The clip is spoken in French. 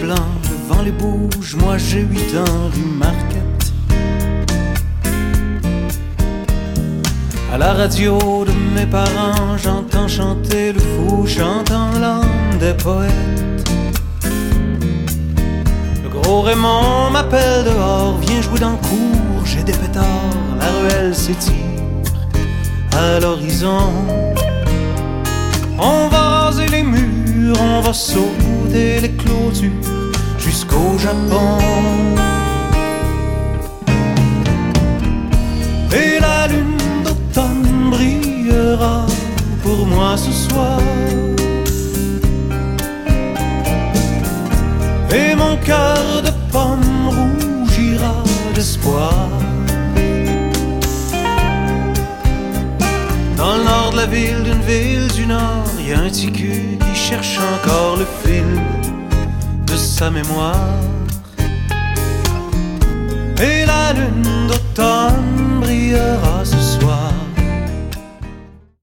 blanc, le vent les bouge, moi j'ai 8 ans, rue Marquette. À la radio de mes parents, j'entends chanter le fou, chantant l'âme des poètes. Le gros Raymond m'appelle dehors, viens jouer dans le cours, j'ai des pétards, la ruelle s'étire à l'horizon. On va raser les murs, on va sauter les clôtures jusqu'au Japon. Et la lune d'automne brillera pour moi ce soir. Et mon cœur de pomme rougira d'espoir. Dans le nord de la ville, d'une ville du nord, y a un petit cul qui cherche encore le fil de sa mémoire. Et la lune d'automne brillera ce